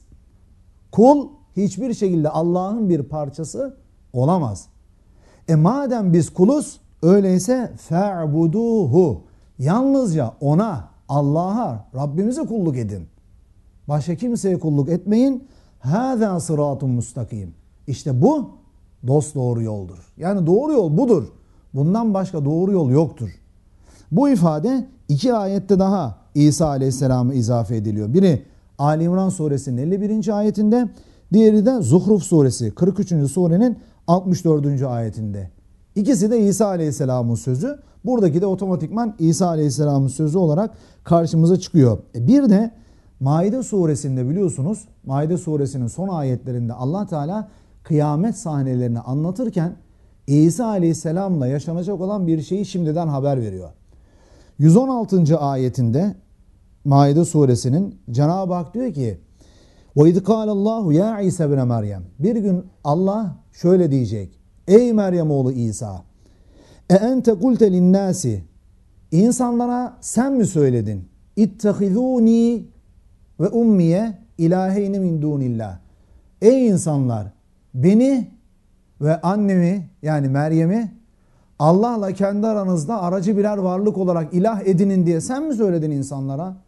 Kul hiçbir şekilde Allah'ın bir parçası olamaz. E madem biz kuluz, öyleyse fe'buduhu. Yalnızca ona, Allah'a, Rabbimize kulluk edin. Başka kimseye kulluk etmeyin. Hâzâ sıratun mustakim. İşte bu dosdoğru yoldur. Yani doğru yol budur. Bundan başka doğru yol yoktur. Bu ifade iki ayette daha İsa Aleyhisselam'a izafe ediliyor. Biri Ali İmran suresinin elli birinci ayetinde, diğeri de Zuhruf suresi kırk üçüncü surenin altmış dördüncü ayetinde. İkisi de İsa Aleyhisselam'ın sözü. Buradaki de otomatikman İsa Aleyhisselam'ın sözü olarak karşımıza çıkıyor. E bir de Maide suresinde biliyorsunuz, Maide suresinin son ayetlerinde Allah Teala kıyamet sahnelerini anlatırken İsa Aleyhisselam'la yaşanacak olan bir şeyi şimdiden haber veriyor. yüz on altıncı ayetinde Maide suresinin Cenab-ı Hak diyor ki وَاِذْ قَالَ اللّٰهُ يَا عِيسَ بْنَ Meryem. Bir gün Allah şöyle diyecek. Ey Meryem oğlu İsa, اَاَنْتَ قُلْتَ لِلنَّاسِ. İnsanlara sen mi söyledin? اِتَّخِذُونِي ve ummiye ilaheyni min dunillah. Ey insanlar, beni ve annemi yani Meryem'i Allah'la kendi aranızda aracı birer varlık olarak ilah edinin diye sen mi söyledin insanlara?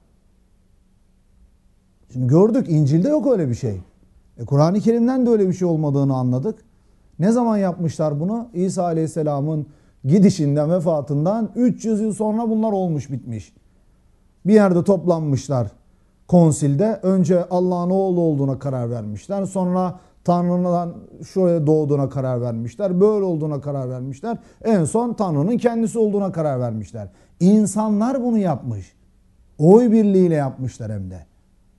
Şimdi gördük, İncil'de yok öyle bir şey. E, Kur'an-ı Kerim'den de öyle bir şey olmadığını anladık. Ne zaman yapmışlar bunu? İsa Aleyhisselam'ın gidişinden, vefatından üç yüz yıl sonra bunlar olmuş bitmiş. Bir yerde toplanmışlar konsilde. Önce Allah'ın oğlu olduğuna karar vermişler. Sonra Tanrı'dan şöyle doğduğuna karar vermişler. Böyle olduğuna karar vermişler. En son Tanrı'nın kendisi olduğuna karar vermişler. İnsanlar bunu yapmış. Oy birliğiyle yapmışlar hem de.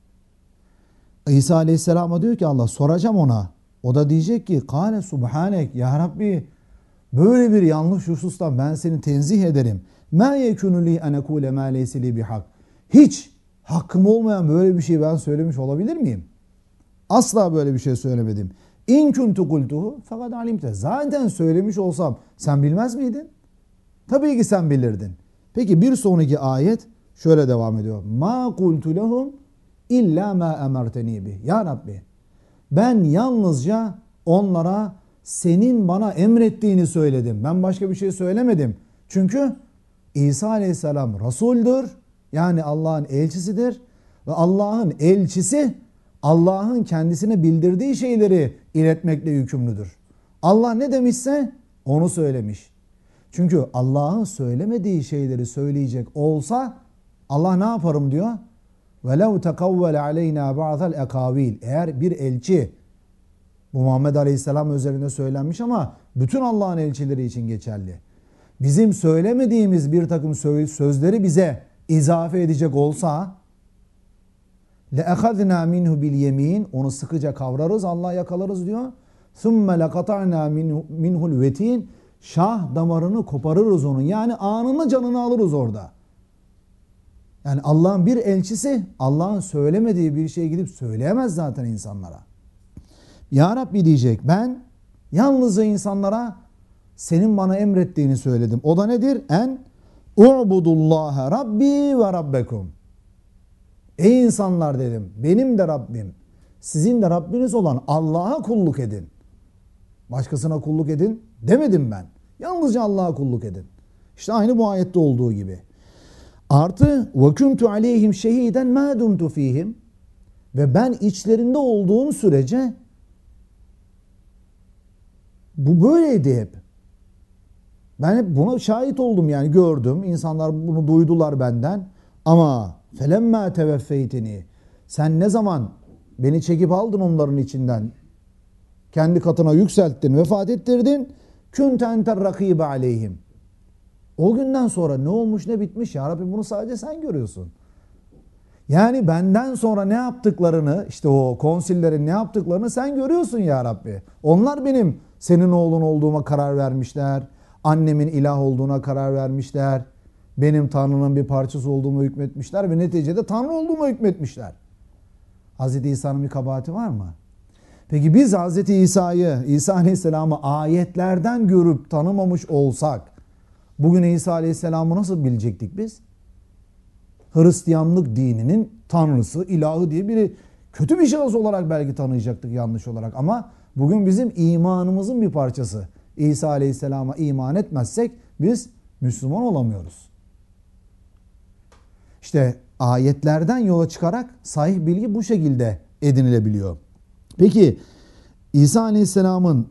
İsa Aleyhisselam'a diyor ki Allah, soracağım ona. O da diyecek ki Kâle subhanek ya Rabbi, böyle bir yanlış husustan ben seni tenzih ederim. Mâ yekûnü lî en ekûle mâ leyse lî bihak. Hiç hakkım olmayan böyle bir şey ben söylemiş olabilir miyim? Asla böyle bir şey söylemedim. İn kuntu kultuhu fakat alimte. Zaten söylemiş olsam sen bilmez miydin? Tabii ki sen bilirdin. Peki bir sonraki ayet şöyle devam ediyor. Ma kultu lehum illa ma emerteni bih. Ya Rabbi, ben yalnızca onlara senin bana emrettiğini söyledim. Ben başka bir şey söylemedim. Çünkü İsa Aleyhisselam Resul'dür. Yani Allah'ın elçisidir. Ve Allah'ın elçisi Allah'ın kendisine bildirdiği şeyleri iletmekle yükümlüdür. Allah ne demişse onu söylemiş. Çünkü Allah'ın söylemediği şeyleri söyleyecek olsa Allah ne yaparım diyor? وَلَوْ تَقَوَّلَ عَلَيْنَا بَعْضَ الْاَقَاوِيلِ. Eğer bir elçi, bu Muhammed Aleyhisselam üzerinde söylenmiş ama bütün Allah'ın elçileri için geçerli. Bizim söylemediğimiz bir takım sözleri bize izafe edecek olsa لَاَخَذْنَا مِنْهُ بِالْيَم۪ينَ. Onu sıkıca kavrarız, Allah yakalarız diyor. ثُمَّ لَقَطَعْنَا مِنْهُ الْوَت۪ينَ. Şah damarını koparırız onun. Yani anını canını alırız orada. Yani Allah'ın bir elçisi Allah'ın söylemediği bir şeye gidip söyleyemez zaten insanlara. Ya Rabbi diyecek, ben yalnızca insanlara senin bana emrettiğini söyledim. O da nedir? En u'budullaha rabbi ve rabbekum. Ey insanlar dedim, benim de Rabbim, sizin de Rabbiniz olan Allah'a kulluk edin. Başkasına kulluk edin demedim ben. Yalnızca Allah'a kulluk edin. İşte aynı bu ayette olduğu gibi. Artı ve kuntu aleyhim şehiden ma dumtu fihim, ve ben içlerinde olduğum sürece bu böyleydi hep. Ben hep buna şahit oldum, yani gördüm. İnsanlar bunu duydular benden. Ama felemma teveffeytini, sen ne zaman beni çekip aldın onların içinden, kendi katına yükselttin, vefat ettirdin, kunte enter rakibe aleyhim. O günden sonra ne olmuş ne bitmiş ya Rabbi, bunu sadece sen görüyorsun. Yani benden sonra ne yaptıklarını, işte o konsillerin ne yaptıklarını sen görüyorsun ya Rabbi. Onlar benim senin oğlun olduğuma karar vermişler. Annemin ilah olduğuna karar vermişler. Benim Tanrı'nın bir parçası olduğumu hükmetmişler ve neticede Tanrı olduğuma hükmetmişler. Hazreti İsa'nın bir kabahati var mı? Peki biz Hazreti İsa'yı, İsa Aleyhisselam'ı ayetlerden görüp tanımamış olsak, bugün İsa Aleyhisselam'ı nasıl bilecektik biz? Hristiyanlık dininin tanrısı, ilahı diye biri, kötü bir şahıs olarak belki tanıyacaktık, yanlış olarak. Ama bugün bizim imanımızın bir parçası. İsa Aleyhisselam'a iman etmezsek biz Müslüman olamıyoruz. İşte ayetlerden yola çıkarak sahih bilgi bu şekilde edinilebiliyor. Peki İsa Aleyhisselam'ın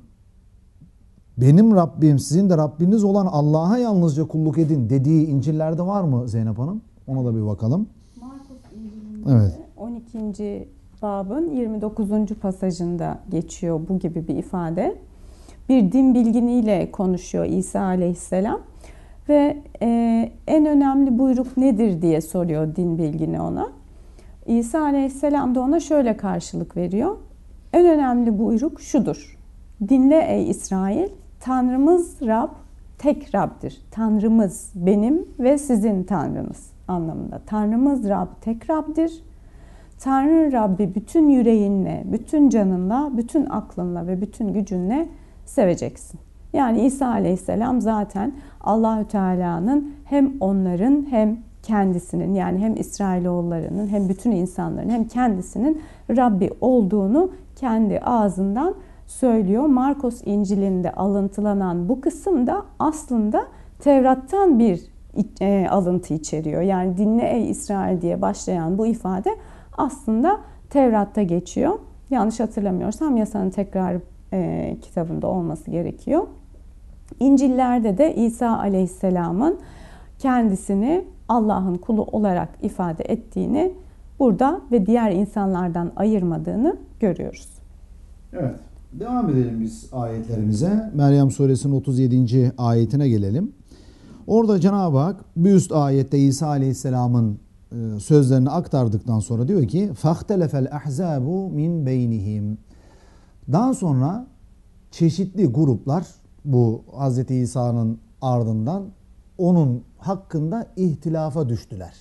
benim Rabbim, sizin de Rabbiniz olan Allah'a yalnızca kulluk edin dediği İncil'lerde var mı Zeynep Hanım? Ona da bir bakalım. Markus İncil'inde evet. on ikinci babın yirmi dokuzuncu pasajında geçiyor bu gibi bir ifade. Bir din bilginiyle konuşuyor İsa Aleyhisselam ve e, en önemli buyruk nedir diye soruyor din bilgini ona. İsa Aleyhisselam da ona şöyle karşılık veriyor. En önemli buyruk şudur: dinle ey İsrail, Tanrımız Rab tek Rab'dir. Tanrımız benim ve sizin Tanrınız anlamında. Tanrımız Rab tek Rab'dir. Tanrı Rabbi bütün yüreğinle, bütün canınla, bütün aklınla ve bütün gücünle seveceksin. Yani İsa Aleyhisselam zaten Allahü Teala'nın hem onların hem kendisinin, yani hem İsrailoğullarının hem bütün insanların hem kendisinin Rabbi olduğunu kendi ağzından söylüyor. Markus İncil'inde alıntılanan bu kısım da aslında Tevrat'tan bir e, alıntı içeriyor. Yani dinle ey İsrail diye başlayan bu ifade aslında Tevrat'ta geçiyor. Yanlış hatırlamıyorsam Yasanın Tekrarı e, kitabında olması gerekiyor. İncil'lerde de İsa Aleyhisselam'ın kendisini Allah'ın kulu olarak ifade ettiğini burada ve diğer insanlardan ayırmadığını görüyoruz. Evet. Devam edelim biz ayetlerimize. Meryem suresinin otuz yedinci ayetine gelelim. Orada Cenab-ı Hak bir üst ayette İsa Aleyhisselam'ın sözlerini aktardıktan sonra diyor ki فَاخْتَلَفَ الْاَحْزَابُ مِنْ بَيْنِهِمْ. Daha sonra çeşitli gruplar bu Hz. İsa'nın ardından onun hakkında ihtilafa düştüler.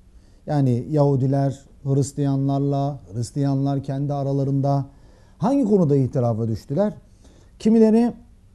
Yani Yahudiler Hristiyanlarla, Hristiyanlar kendi aralarında hangi konuda ihtilafa düştüler? Kimileri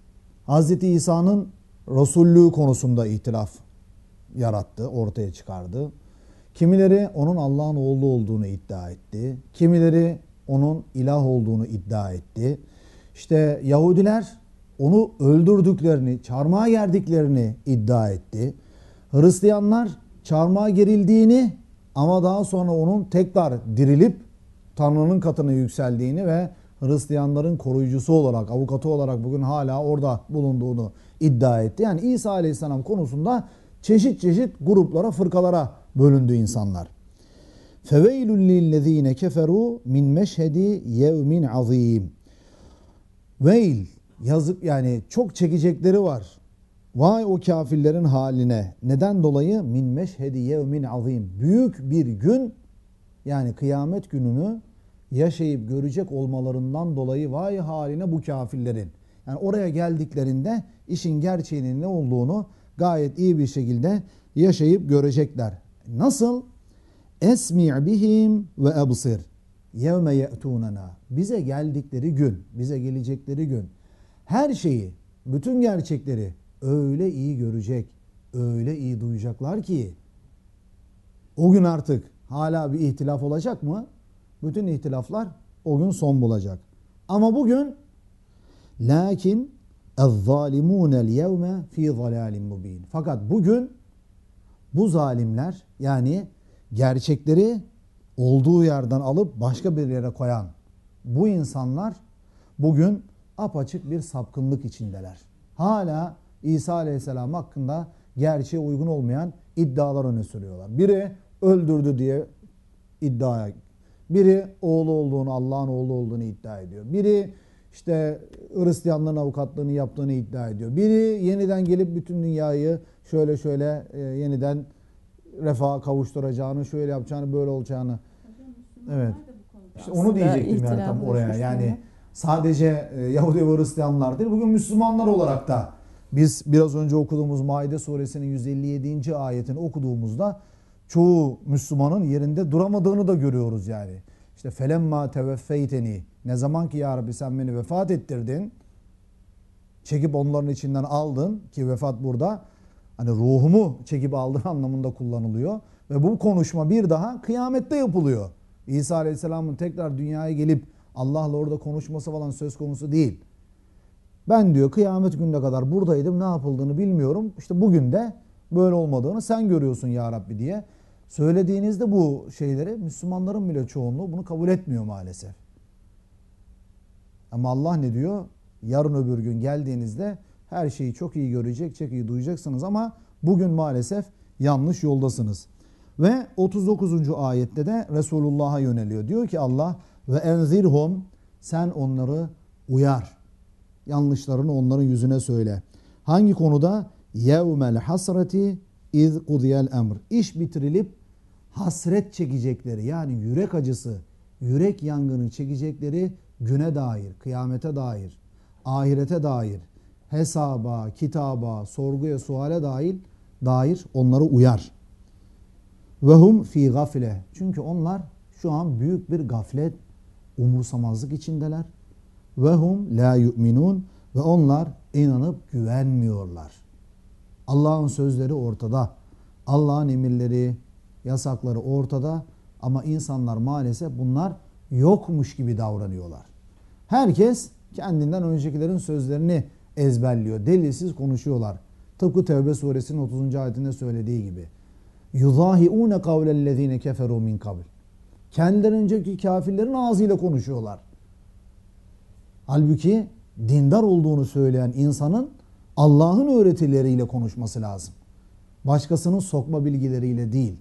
Hz. İsa'nın Resullüğü konusunda ihtilaf yarattı, ortaya çıkardı. Kimileri onun Allah'ın oğlu olduğunu iddia etti. Kimileri onun ilah olduğunu iddia etti. İşte Yahudiler onu öldürdüklerini, çarmıha gerdiklerini iddia etti. Hristiyanlar çarmıha gerildiğini ama daha sonra onun tekrar dirilip Tanrı'nın katına yükseldiğini ve Hristiyanların koruyucusu olarak, avukatı olarak bugün hala orada bulunduğunu iddia etti. Yani İsa Aleyhisselam konusunda çeşit çeşit gruplara, fırkalara bölündü insanlar. فَوَيْلُ لِلَّذ۪ينَ كَفَرُوا مِنْ مَشْهَدِ يَوْمٍ عَظ۪يمٍ. Veil, yazık, yani çok çekecekleri var. Vay o kafirlerin haline. Neden dolayı? Min meşhedi yevmin azim. Büyük bir gün, yani kıyamet gününü yaşayıp görecek olmalarından dolayı vay haline bu kafirlerin. Yani oraya geldiklerinde işin gerçeğinin ne olduğunu gayet iyi bir şekilde yaşayıp görecekler. Nasıl? Esmi' bihim ve ebsir yevme ye'tunena. Bize geldikleri gün, bize gelecekleri gün her şeyi, bütün gerçekleri öyle iyi görecek, öyle iyi duyacaklar ki o gün artık hala bir ihtilaf olacak mı? Bütün ihtilaflar o gün son bulacak. Ama bugün lakin اَظَّالِمُونَ الْيَوْمَ ف۪ي ضَلَالٍ مُب۪ينٍ. Fakat bugün bu zalimler, yani gerçekleri olduğu yerden alıp başka bir yere koyan bu insanlar bugün apaçık bir sapkınlık içindeler. Hala İsa Aleyhisselam hakkında gerçeğe uygun olmayan iddialar öne sürüyorlar. Biri öldürdü diye iddiaya, biri oğlu olduğunu, Allah'ın oğlu olduğunu iddia ediyor. Biri işte Hristiyanların avukatlığını yaptığını iddia ediyor. Biri yeniden gelip bütün dünyayı şöyle şöyle e, yeniden refaha kavuşturacağını, şöyle yapacağını, böyle olacağını. Evet. İşte onu diyecektim yani tam oraya. Yani sadece e, Yahudi ve Hristiyanlar değil, bugün Müslümanlar olarak da biz biraz önce okuduğumuz Maide suresinin yüz elli yedinci ayetini okuduğumuzda çoğu Müslümanın yerinde duramadığını da görüyoruz yani. İşte felemma teveffeyteni, ne zaman ki ya Rabbi sen beni vefat ettirdin, çekip onların içinden aldın, ki vefat burada hani ruhumu çekip aldın anlamında kullanılıyor ve bu konuşma bir daha kıyamette yapılıyor. İsa Aleyhisselam'ın tekrar dünyaya gelip Allah'la orada konuşması falan söz konusu değil. Ben diyor kıyamet gününe kadar buradaydım, ne yapıldığını bilmiyorum. İşte bugün de böyle olmadığını sen görüyorsun ya Rabbi diye söylediğinizde bu şeyleri Müslümanların bile çoğunluğu bunu kabul etmiyor maalesef. Ama Allah ne diyor? Yarın öbür gün geldiğinizde her şeyi çok iyi görecek, çok iyi duyacaksınız ama bugün maalesef yanlış yoldasınız. Ve otuz dokuzuncu ayette de Resulullah'a yöneliyor. Diyor ki Allah ve enzirhum, sen onları uyar. Yanlışlarını onların yüzüne söyle. Hangi konuda? Yevmel hasreti iz kudiyel emr. İş bitirilip hasret çekecekleri, yani yürek acısı, yürek yangını çekecekleri güne dair, kıyamete dair, ahirete dair, hesaba, kitaba, sorguya, suale dair, dair onları uyar. Ve hum fi gafile. Çünkü onlar şu an büyük bir gaflet, umursamazlık içindeler. Ve hum la yu'minun. Ve onlar inanıp güvenmiyorlar. Allah'ın sözleri ortada. Allah'ın emirleri, yasakları ortada. Ama insanlar maalesef bunlar yokmuş gibi davranıyorlar. Herkes kendinden öncekilerin sözlerini ezberliyor. Delilsiz konuşuyorlar. Tıpkı Tevbe suresinin otuzuncu ayetinde söylediği gibi. يُظَاهِعُونَ قَوْلَ الَّذ۪ينَ كَفَرُوا مِنْ قَبْلِ. Kendinden önceki kafirlerin ağzıyla konuşuyorlar. Halbuki dindar olduğunu söyleyen insanın Allah'ın öğretileriyle konuşması lazım. Başkasının sokma bilgileriyle değil.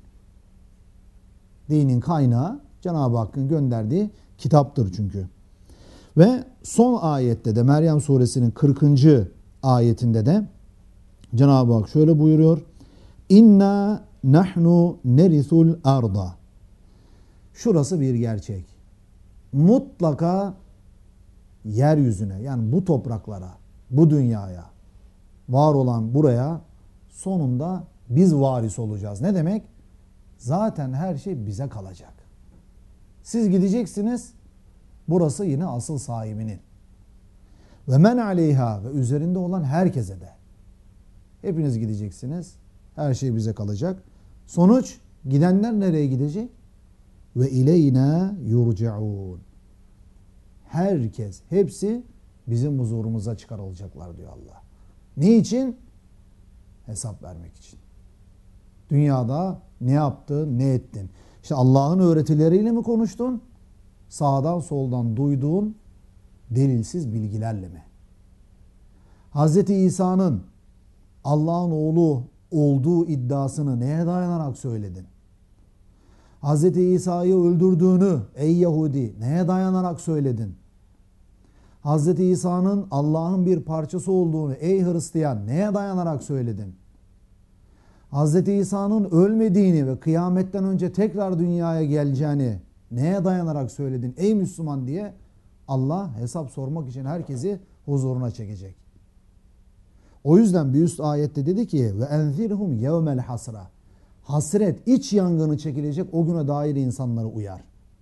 Dinin kaynağı Cenab-ı Hakk'ın gönderdiği kitaptır çünkü. Ve son ayette de Meryem suresinin kırkıncı ayetinde de Cenab-ı Hak şöyle buyuruyor. İnna nahnu nerisul arda. Şurası bir gerçek. Mutlaka yeryüzüne, yani bu topraklara, bu dünyaya, var olan buraya sonunda biz varis olacağız. Ne demek? Zaten her şey bize kalacak. Siz gideceksiniz, burası yine asıl sahibinin. Ve men aleyha, ve üzerinde olan herkese de. Hepiniz gideceksiniz, her şey bize kalacak. Sonuç, gidenler nereye gidecek? Ve ileyna yurcaun. Herkes, hepsi bizim huzurumuza çıkarılacaklar diyor Allah. Niçin? Hesap vermek için. Dünyada ne yaptın, ne ettin? İşte Allah'ın öğretileriyle mi konuştun? Sağdan soldan duyduğun delilsiz bilgilerle mi? Hazreti İsa'nın Allah'ın oğlu olduğu iddiasını neye dayanarak söyledin? Hazreti İsa'yı öldürdüğünü ey Yahudi neye dayanarak söyledin? Hazreti İsa'nın Allah'ın bir parçası olduğunu ey Hristiyan neye dayanarak söyledin? Hazreti İsa'nın ölmediğini ve kıyametten önce tekrar dünyaya geleceğini neye dayanarak söyledin ey Müslüman diye Allah hesap sormak için herkesi huzuruna çekecek. O yüzden bir üst ayette dedi ki ve enzirhum yevmel hasra. Hasret, iç yangını çekilecek o güne dair insanları uyar.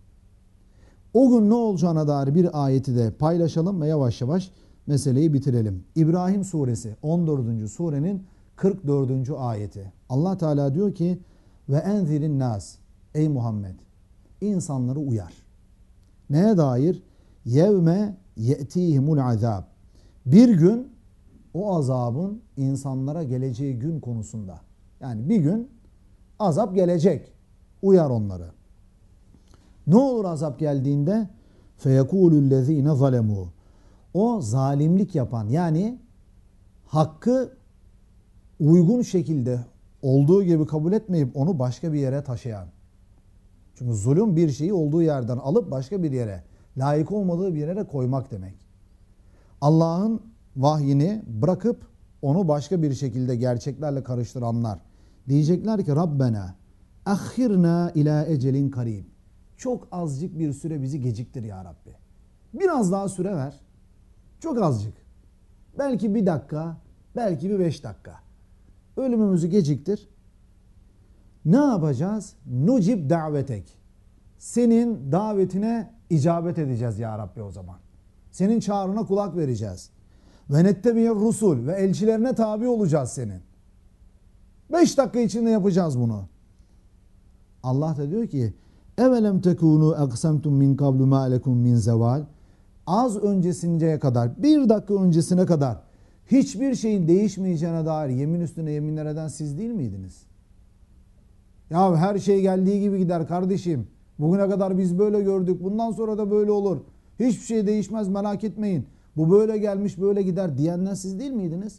O gün ne olacağına dair bir ayeti de paylaşalım ve yavaş yavaş meseleyi bitirelim. İbrahim suresi on dördüncü surenin kırk dördüncü ayeti. Allah Teala diyor ki ve enzirin nas. ey Muhammed insanları uyar. Neye dair? Yevme ye'tihimul azab. Bir gün o azabın insanlara geleceği gün konusunda. Yani bir gün azap gelecek. Uyar onları. Ne olur azap geldiğinde? Feyekulüllezine zalemu. O zalimlik yapan, yani hakkı uygun şekilde olduğu gibi kabul etmeyip onu başka bir yere taşıyan. Çünkü zulüm bir şeyi olduğu yerden alıp başka bir yere, layık olmadığı bir yere koymak demek. Allah'ın vahyini bırakıp onu başka bir şekilde gerçeklerle karıştıranlar diyecekler ki Rabbena ahhirna ila ecelin karib. Çok azıcık bir süre bizi geciktir ya Rabbi. Biraz daha süre ver. Çok azıcık. Belki bir dakika, belki bir beş dakika. Ölümümüzü geciktir. Ne yapacağız? Nucib davetek. Senin davetine icabet edeceğiz ya Rabbi o zaman. Senin çağrına kulak vereceğiz. Ve nettebi'ir rusul ve elçilerine tabi olacağız senin. Beş dakika içinde yapacağız bunu. Allah da diyor ki evelem tekunu aksamtum min qablu ma lekum min zeval. Az öncesinceye kadar, bir dakika öncesine kadar hiçbir şeyin değişmeyeceğine dair yemin üstüne yeminler eden siz değil miydiniz? Ya her şey geldiği gibi gider kardeşim. Bugüne kadar biz böyle gördük. Bundan sonra da böyle olur. Hiçbir şey değişmez, merak etmeyin. Bu böyle gelmiş böyle gider diyenler siz değil miydiniz?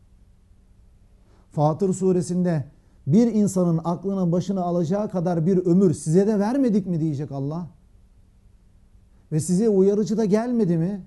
Fatır suresinde bir insanın aklının başına alacağı kadar bir ömür size de vermedik mi diyecek Allah. Ve size uyarıcı da gelmedi mi?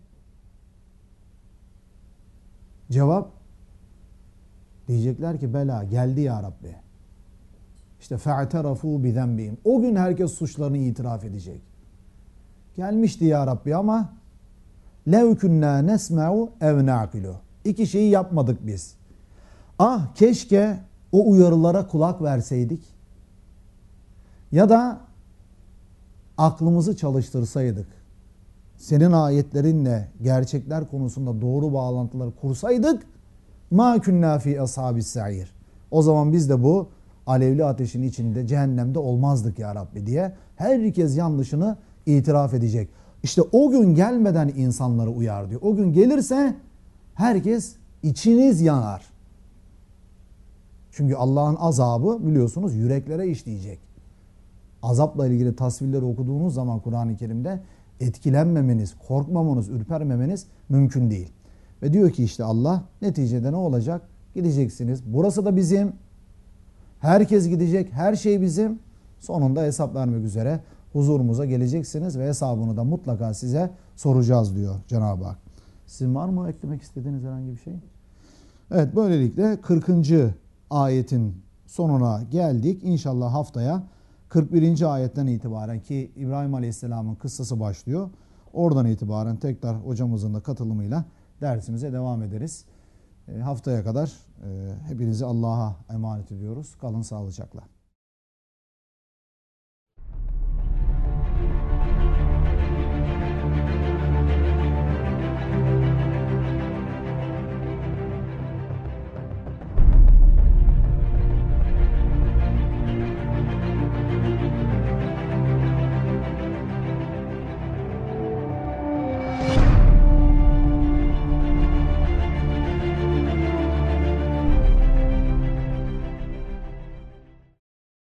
Cevap, diyecekler ki bela geldi ya Rabbi. İşte fe'terafu bi zenbihim. O gün herkes suçlarını itiraf edecek. Gelmişti ya Rabbi ama lev kunna nesma'u ev na'kilu. İki şeyi yapmadık biz. Ah keşke o uyarılara kulak verseydik. Ya da aklımızı çalıştırsaydık. Senin ayetlerinle gerçekler konusunda doğru bağlantıları kursaydık ma kunna fi ashabis sa'ir. O zaman biz de bu alevli ateşin içinde cehennemde olmazdık ya Rabbi diye herkes yanlışını itiraf edecek. İşte o gün gelmeden insanları uyar diyor. O gün gelirse herkes içiniz yanar. Çünkü Allah'ın azabı biliyorsunuz yüreklere işleyecek. Azapla ilgili tasvirleri okuduğunuz zaman Kur'an-ı Kerim'de etkilenmemeniz, korkmamanız, ürpermemeniz mümkün değil. Ve diyor ki işte Allah neticede ne olacak? Gideceksiniz. Burası da bizim. Herkes gidecek. Her şey bizim. Sonunda hesap vermek üzere huzurumuza geleceksiniz ve hesabını da mutlaka size soracağız diyor Cenab-ı Hak. Sizin var mı eklemek istediğiniz herhangi bir şey? Evet, böylelikle kırkıncı ayetin sonuna geldik. İnşallah haftaya kırk birinci ayetten itibaren ki İbrahim Aleyhisselam'ın kıssası başlıyor. Oradan itibaren tekrar hocamızın da katılımıyla dersimize devam ederiz. E, haftaya kadar e, hepinizi Allah'a emanet ediyoruz. Kalın sağlıcakla.